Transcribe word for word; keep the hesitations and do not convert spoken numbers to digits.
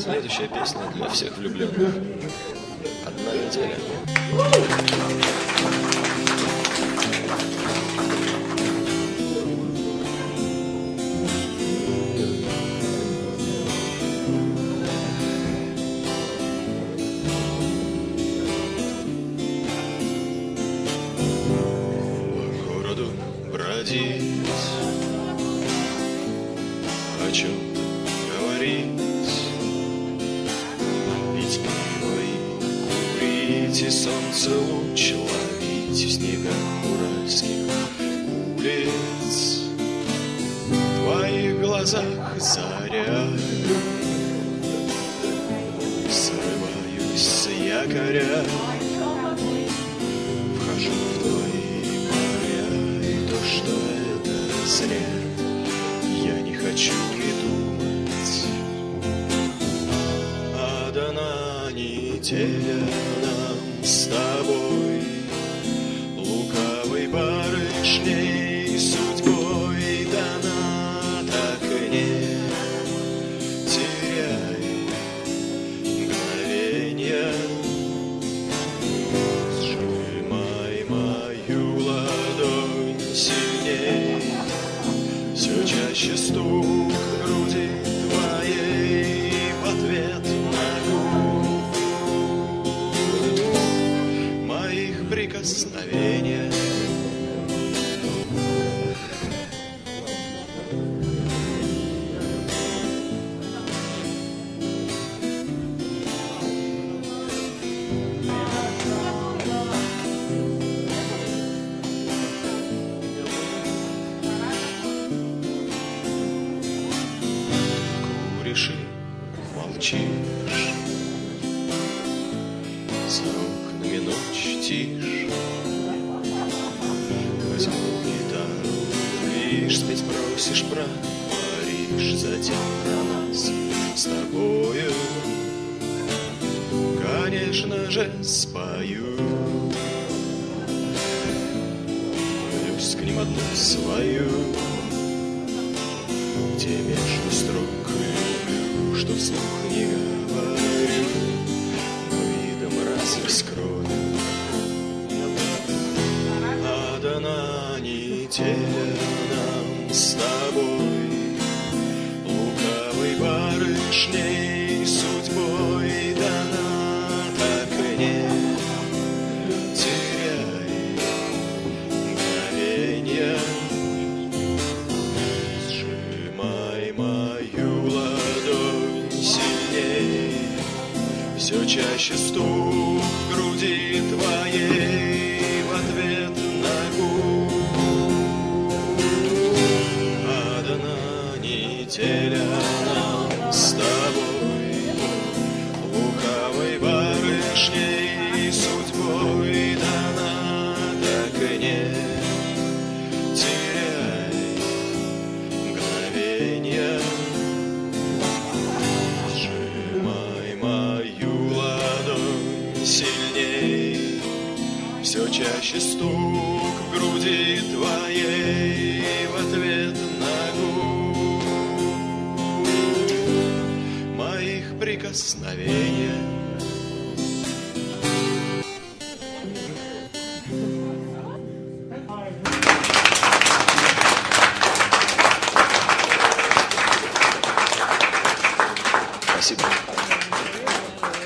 Следующая песня для всех влюбленных. Одна неделя. По городу бродить, о чем-то говорить, пить пиво и курить, и солнце луч ловить в снегах уральских улиц. В твоих глазах заря, срываюсь с якоря, вхожу в твои моря, и то, что это зря, я не хочу и думать. А дана неделя нам с тобой, лукавой барышней судьбой дана, так и не теряй мгновенья. Сжимай мою ладонь сильней, все чаще стук в груди твоей в ответ на губ моих прикосновения. Куришь и молчишь, за окнами ночь тишь. Возьму гитару, лишь спеть просишь про Париж, затем про нас с тобою, конечно же, спою. Плюс к ним одну свою, где между строк люблю, что вслух не говорю, но видом разве скрою. А дана неделя нам с тобой, лукавой барышней судьбой дана, так и не теряй мгновенья. Сжимай мою ладонь сильней, все чаще стук в груди твоей в ответ на губ. А дана неделя нам с тобой, лукавой барышней судьбой дана, так и не теряй мгновенья. Сжимай мою ладонь сильней, все чаще стук в груди твоей в ответ на губ моих прикосновения. Спасибо.